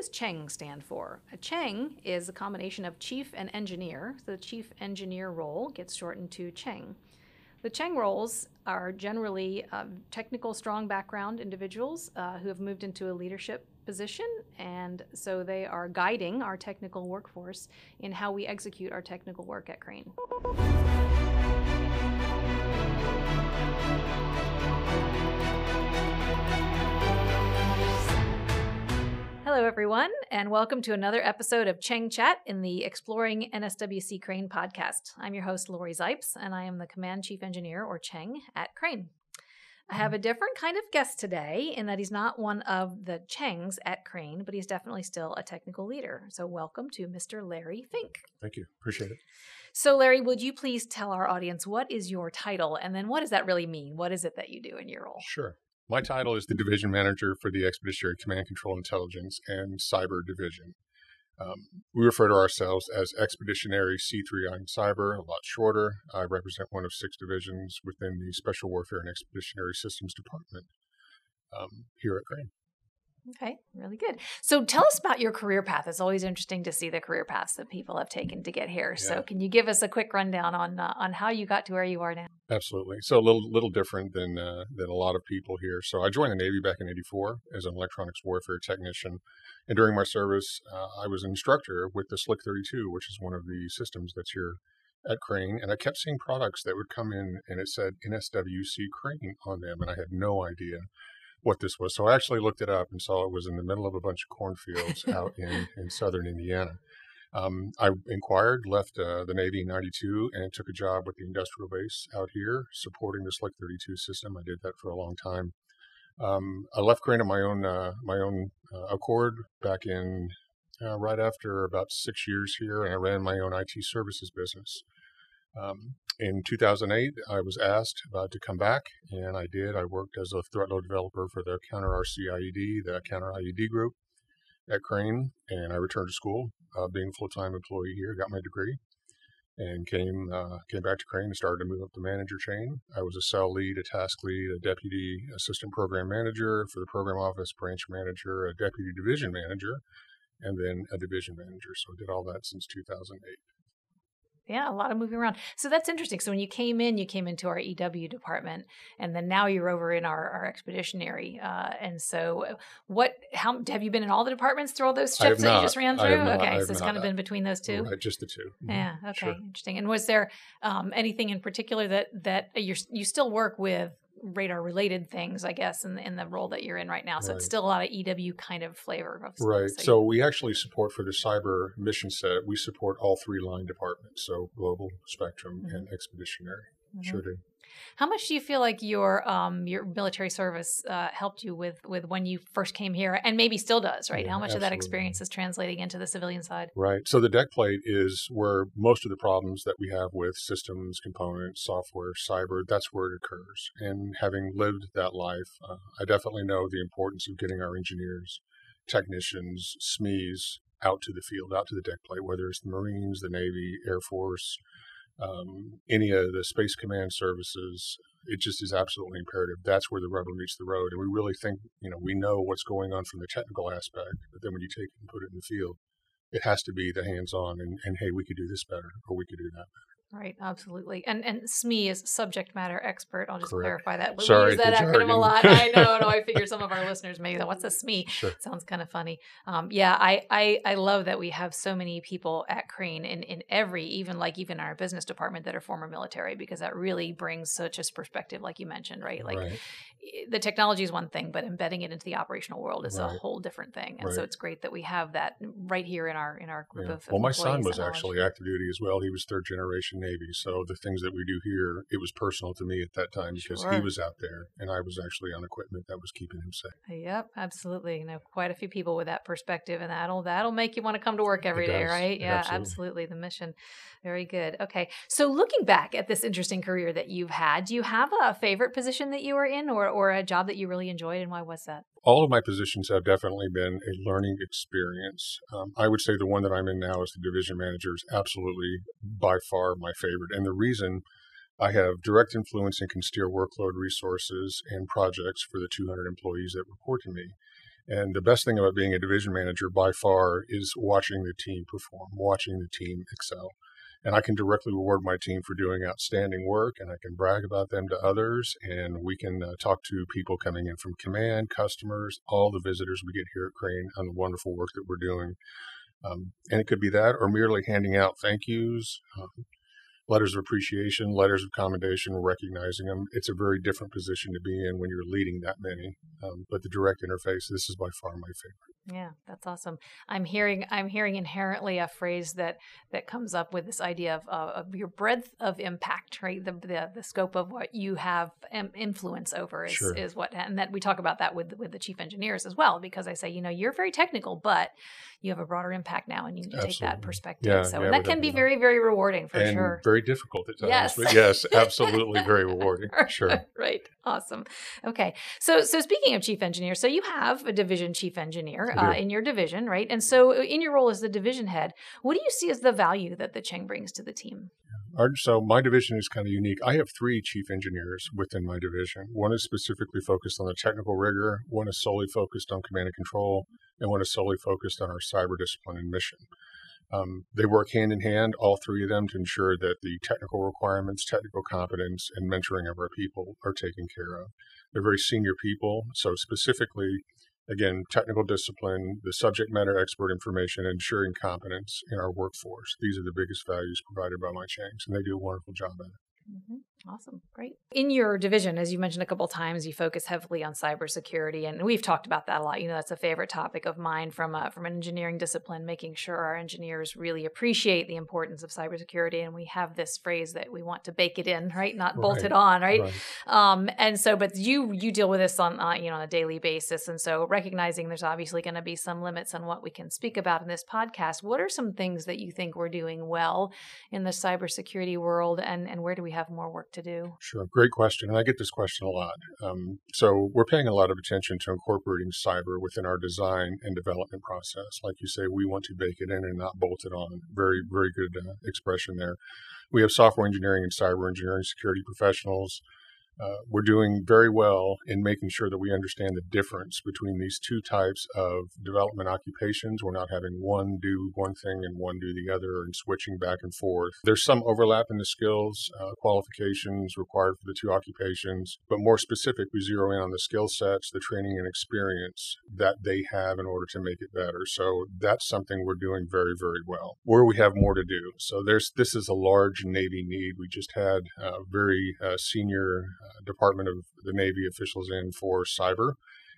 does CHENG stand for? A CHENG is a combination of chief and engineer. So the chief engineer role gets shortened to CHENG. The CHENG roles are generally technical, strong background individuals who have moved into a leadership position, and so they are guiding our technical workforce in how we execute our technical work at Crane. Hello, everyone, and welcome to another episode of CHENG Chat in the Exploring NSWC Crane podcast. I'm your host, Lori Zipes, and I am the Command Chief Engineer, or CHENG, at Crane. I have a different kind of guest today in that he's not one of the CHENGs at Crane, but he's definitely still a technical leader. So welcome to Mr. Larry Fink. Thank you. Appreciate it. So Larry, would you please tell our audience what is your title, and then what does that really mean? What is it that you do in your role? Sure. My title is the Division Manager for the Expeditionary Command, Control, Intelligence, and Cyber Division. We refer to ourselves as Expeditionary C3I and Cyber, a lot shorter. I represent one of 6 divisions within the Special Warfare and Expeditionary Systems Department here at Crane. Okay, really good. So tell us about your career path. It's always interesting to see the career paths that people have taken to get here. Yeah. So can you give us a quick rundown on how you got to where you are now? Absolutely. So a little different than a lot of people here. So I joined the Navy back in '84 as an electronics warfare technician. And during my service, I was an instructor with the Slick 32, which is one of the systems that's here at Crane. And I kept seeing products that would come in and it said NSWC Crane on them. And I had no idea what this was. So I actually looked it up and saw it was in the middle of a bunch of cornfields out in southern Indiana. I inquired, left the Navy in '92, and took a job with the industrial base out here supporting the Slick 32 system. I did that for a long time. I left Crane on my own accord back in right after about 6 years here, and I ran my own IT services business. In 2008, I was asked to come back, and I did. I worked as a threat load developer for the Counter RC IED, the Counter IED group at Crane, and I returned to school, being a full-time employee here, got my degree, and came back to Crane and started to move up the manager chain. I was a cell lead, a task lead, a deputy assistant program manager for the program office, branch manager, a deputy division manager, and then a division manager. So I did all that since 2008. Yeah, a lot of moving around. So that's interesting. So when you came into our EW department, and then now you're over in our expeditionary. And so how have you been in all the departments through all those shifts that you just ran through? Okay, so it's kind of been between those two? Right, just the two. Yeah, okay, Sure. Interesting. And was there anything in particular that you still work with radar-related things, I guess, in the role that you're in right now? So It's still a lot of EW kind of flavor. Right. So we actually support for the cyber mission set, we support all 3 line departments, so Global, Spectrum, and Expeditionary. Sure do. How much do you feel like your military service helped you with when you first came here, and maybe still does, right? Yeah, How much absolutely. of that experience is translating into the civilian side? Right. So the deck plate is where most of the problems that we have with systems, components, software, cyber, that's where it occurs. And having lived that life, I definitely know the importance of getting our engineers, technicians, SMEs out to the field, out to the deck plate, whether it's the Marines, the Navy, Air Force, any of the Space Command services. It just is absolutely imperative. That's where the rubber meets the road. And we really think, we know what's going on from the technical aspect, but then when you take it and put it in the field, it has to be the hands-on and hey, we could do this better, or we could do that better. Right, absolutely. And SME is subject matter expert. I'll just Correct. clarify that. Sorry, we use that acronym a lot. I know. I figure some of our listeners may go, what's a SME? Sure. Sounds kind of funny. I love that we have so many people at Crane in every, even our business department, that are former military, because that really brings such a perspective, like you mentioned, right? Like Right. The technology is one thing, but embedding it into the operational world is a Right. whole different thing. And Right. so it's great that we have that right here in our group of Well, my son employees was and knowledge. actually active duty as well. He was 3rd generation Navy. So the things that we do here, it was personal to me at that time because Sure. he was out there and I was actually on equipment that was keeping him safe. Yep, absolutely. Quite a few people with that perspective, and that'll make you want to come to work every day, does. right? Yeah, absolutely. The mission. Very good. Okay. So looking back at this interesting career that you've had, do you have a favorite position that you were in or a job that you really enjoyed, and why was that? All of my positions have definitely been a learning experience. I would say the one that I'm in now as the division manager is absolutely by far my favorite. And the reason, I have direct influence and can steer workload, resources, and projects for the 200 employees that report to me. And the best thing about being a division manager by far is watching the team perform, watching the team excel. And I can directly reward my team for doing outstanding work, and I can brag about them to others, and we can talk to people coming in from command, customers, all the visitors we get here at Crane on the wonderful work that we're doing. And it could be that, or merely handing out thank yous, letters of appreciation, letters of commendation, recognizing them. It's a very different position to be in when you're leading that many. But the direct interface, this is by far my favorite. Yeah, that's awesome. I'm hearing inherently a phrase that comes up with this idea of your breadth of impact, right? The scope of what you have influence over is what, and that we talk about that with the chief engineers as well, because I say, you're very technical, but you have a broader impact now, and you need to take that perspective. And that can be very, very rewarding for sure. Very difficult at times. Yes. But yes, absolutely very rewarding. Sure. Right. Awesome. Okay. So speaking of chief engineer, so you have a division chief engineer in your division, right? And so in your role as the division head, what do you see as the value that the Cheng brings to the team? So my division is kind of unique. I have 3 chief engineers within my division. One is specifically focused on the technical rigor, one is solely focused on command and control, and one is solely focused on our cyber discipline and mission. They work hand in hand, all 3 of them, to ensure that the technical requirements, technical competence, and mentoring of our people are taken care of. They're very senior people, so specifically, again, technical discipline, the subject matter expert information, and ensuring competence in our workforce. These are the biggest values provided by my Chengs, and they do a wonderful job at it. Mm-hmm. Awesome. Great. In your division, as you mentioned a couple of times, you focus heavily on cybersecurity, and we've talked about that a lot. That's a favorite topic of mine from an engineering discipline, making sure our engineers really appreciate the importance of cybersecurity. And we have this phrase that we want to bake it in, right? Not bolt it on, right? And so, but you deal with this on a daily basis. And so recognizing there's obviously going to be some limits on what we can speak about in this podcast, what are some things that you think we're doing well in the cybersecurity world, and where do we have more work to do? Sure. Great question. And I get this question a lot. So we're paying a lot of attention to incorporating cyber within our design and development process. Like you say, we want to bake it in and not bolt it on. Very, very good expression there. We have software engineering and cyber engineering security professionals. We're doing very well in making sure that we understand the difference between these 2 types of development occupations. We're not having one do one thing and one do the other and switching back and forth. There's some overlap in the skills, qualifications required for the 2 occupations, but more specific, we zero in on the skill sets, the training and experience that they have in order to make it better. So that's something we're doing very, very well. Where we have more to do. So this is a large Navy need. We just had a very senior Department of the Navy officials in for cyber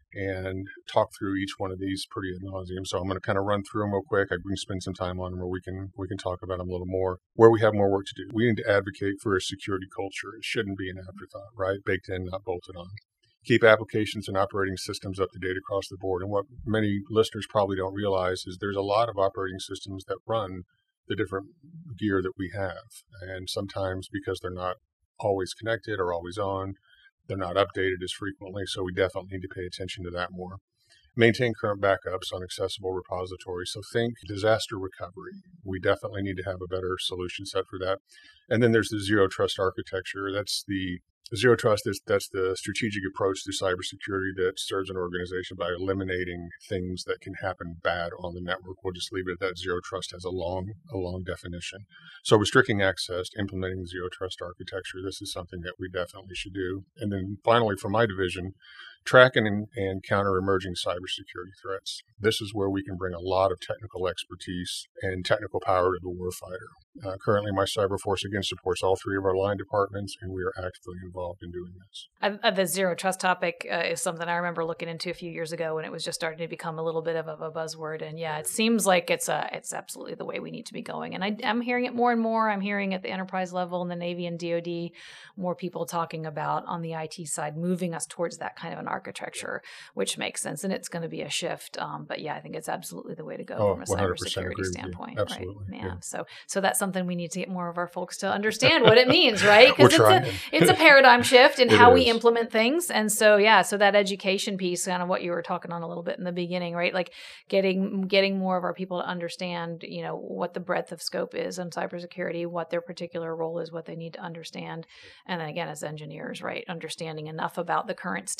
and talk through each one of these pretty ad nauseum. So I'm going to kind of run through them real quick. I can spend some time on them, or we can talk about them a little more. Where we have more work to do, we need to advocate for a security culture. It shouldn't be an afterthought, right? Baked in, not bolted on. Keep applications and operating systems up to date across the board. And what many listeners probably don't realize is there's a lot of operating systems that run the different gear that we have. And sometimes because they're not always connected or always on, they're not updated as frequently, so we definitely need to pay attention to that more. Maintain current backups on accessible repositories. So think disaster recovery. We definitely need to have a better solution set for that. And then there's the zero trust architecture. That's the zero trust. That's the strategic approach to cybersecurity that serves an organization by eliminating things that can happen bad on the network. We'll just leave it at that. Zero trust has a long definition. So restricting access, implementing zero trust architecture. This is something that we definitely should do. And then finally, for my division, track and counter emerging cybersecurity threats. This is where we can bring a lot of technical expertise and technical power to the warfighter. Currently, my cyber force again supports all 3 of our line departments, and we are actively involved in doing this. The zero trust topic is something I remember looking into a few years ago when it was just starting to become a little bit of a buzzword. And yeah, it seems like it's absolutely the way we need to be going. And I'm hearing it more and more. I'm hearing at the enterprise level in the Navy and DoD, more people talking about on the IT side, moving us towards that kind of an architecture, which makes sense. And it's going to be a shift. But yeah, I think it's absolutely the way to go from a cybersecurity standpoint. Absolutely. Right? Yeah. So that's something we need to get more of our folks to understand what it means, right? Because it's a paradigm shift in how we implement things. And so, so that education piece, kind of what you were talking on a little bit in the beginning, right? Like getting more of our people to understand, what the breadth of scope is on cybersecurity, what their particular role is, what they need to understand. And then again, as engineers, right? Understanding enough about the current state and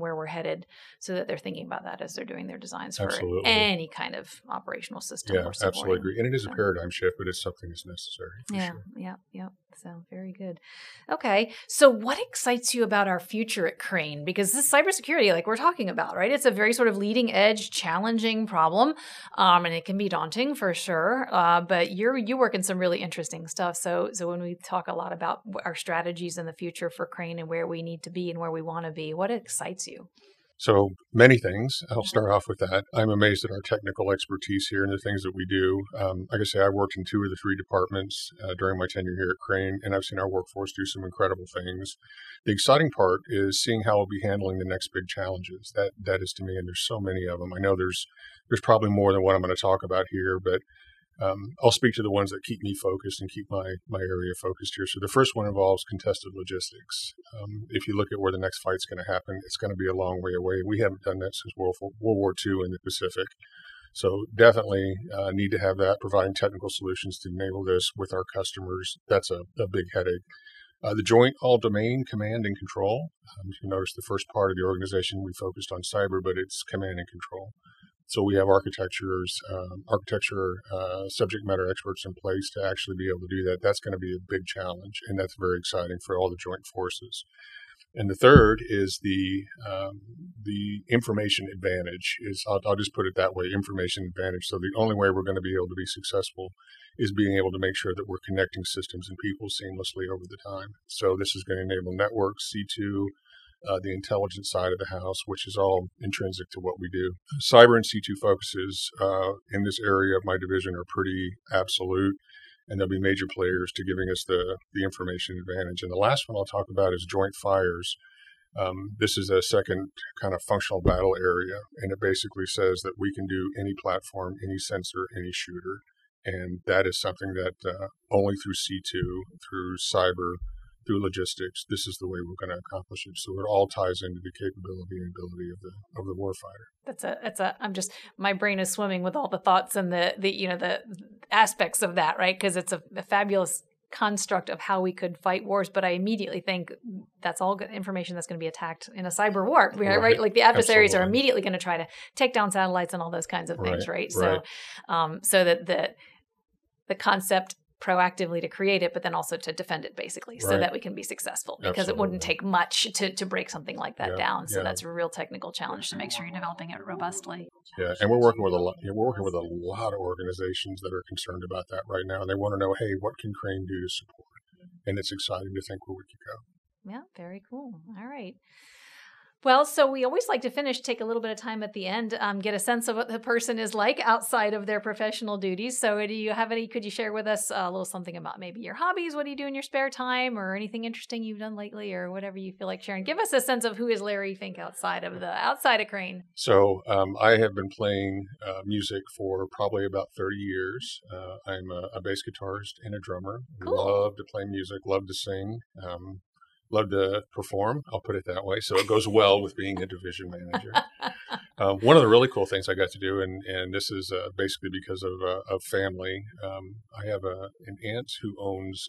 where we're headed, so that they're thinking about that as they're doing their designs Absolutely. for any kind of operational system. Yeah, we're supporting. absolutely agree. And it is a paradigm shift, but it's something that's necessary. For sure. Yeah. So very good. Okay. So what excites you about our future at Crane? Because this cybersecurity, like we're talking about, right? It's a very sort of leading edge, challenging problem. And it can be daunting for sure. But you work in some really interesting stuff. So when we talk a lot about our strategies in the future for Crane and where we need to be and where we want to be, what excites you? So many things. I'll start off with that. I'm amazed at our technical expertise here and the things that we do. Like I say, I worked in 2 of the 3 departments during my tenure here at Crane, and I've seen our workforce do some incredible things. The exciting part is seeing how we'll be handling the next big challenges. That is to me, and there's so many of them. I know there's probably more than what I'm going to talk about here, but I'll speak to the ones that keep me focused and keep my area focused here. So the first one involves contested logistics. If you look at where the next fight's going to happen, it's going to be a long way away. We haven't done that since World War II in the Pacific. So definitely need to have that, providing technical solutions to enable this with our customers. That's a big headache. The Joint All-Domain Command and Control. You notice the first part of the organization, we focused on cyber, but it's command and control. So we have architecture, subject matter experts in place to actually be able to do that. That's going to be a big challenge, and that's very exciting for all the joint forces. And the third is the information advantage. I'll just put it that way, information advantage. So the only way we're going to be able to be successful is being able to make sure that we're connecting systems and people seamlessly over the time. So this is going to enable networks, C2, the intelligence side of the house, which is all intrinsic to what we do. Cyber and C2 focuses in this area of my division are pretty absolute, and there'll be major players to giving us the information advantage. And the last one I'll talk about is joint fires. This is a second kind of functional battle area, and it basically says that we can do any platform, any sensor, any shooter. And that is something that only through C2, through cyber, through logistics, this is the way we're going to accomplish it. So it all ties into the capability and ability of the warfighter. My brain is swimming with all the thoughts and the aspects of that, right? Because it's a fabulous construct of how we could fight wars, but I immediately think that's all good information that's going to be attacked in a cyber war, right? Like the adversaries are immediately going to try to take down satellites and all those kinds of things, right? So that the concept proactively to create it, but then also to defend it, basically, so that we can be successful, because it wouldn't take much to break something like that down. So that's a real technical challenge to make sure you're developing it robustly. Yeah, and we're working with a lot of organizations that are concerned about that right now, and they want to know, hey, what can Crane do to support? And it's exciting to think where we could go. Yeah, very cool. All right. Well, so we always like to take a little bit of time at the end, get a sense of what the person is like outside of their professional duties. So could you share with us a little something about maybe your hobbies? What do you do in your spare time, or anything interesting you've done lately, or whatever you feel like sharing? Give us a sense of who is Larry Fink outside of Crane. So I have been playing music for probably about 30 years. I'm a bass guitarist and a drummer. Cool. Love to play music, love to sing. Love to perform, I'll put it that way. So it goes well with being a division manager. One of the really cool things I got to do, and this is basically because of family, I have an aunt who owns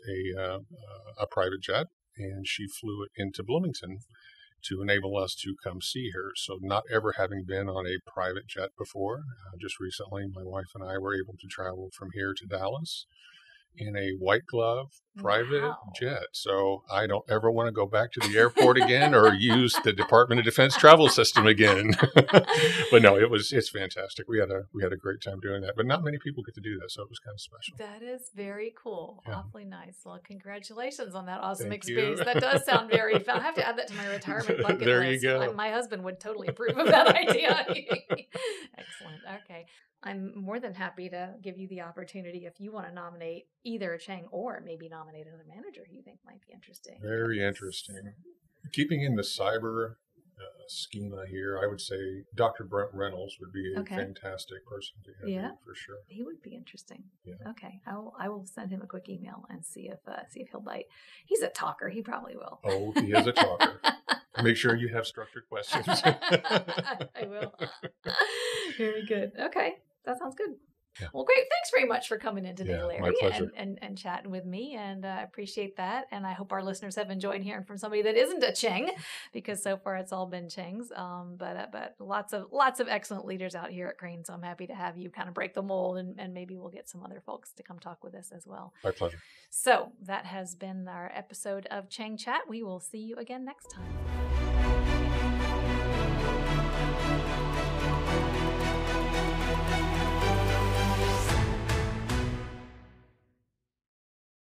a private jet, and she flew it into Bloomington to enable us to come see her. So not ever having been on a private jet before, just recently my wife and I were able to travel from here to Dallas in a white glove private jet. So I don't ever want to go back to the airport again or use the Department of Defense travel system again. But no, it's fantastic. We had a great time doing that, but not many people get to do that. So it was kind of special. That is very cool. Yeah. Awfully nice. Well, congratulations on that awesome Thank experience. You. That does sound very fun. I have to add that to my retirement bucket there list. You go. My husband would totally approve of that idea. Excellent. Okay. I'm more than happy to give you the opportunity if you want to nominate either Cheng or maybe nominate another manager who you think might be interesting. Very interesting. Keeping in the cyber schema here, I would say Dr. Brent Reynolds would be a fantastic person to interview for sure. He would be interesting. Yeah. Okay, I will send him a quick email and see if he'll bite. He's a talker. He probably will. Oh, he is a talker. Make sure you have structured questions. I will. Very good. Okay, that sounds good. Yeah. Well, great. Thanks very much for coming in today, Larry, my pleasure. and chatting with me. And I appreciate that. And I hope our listeners have enjoyed hearing from somebody that isn't a Cheng, because so far it's all been Chengs. But lots of excellent leaders out here at Crane. So I'm happy to have you kind of break the mold, and maybe we'll get some other folks to come talk with us as well. My pleasure. So that has been our episode of Cheng Chat. We will see you again next time.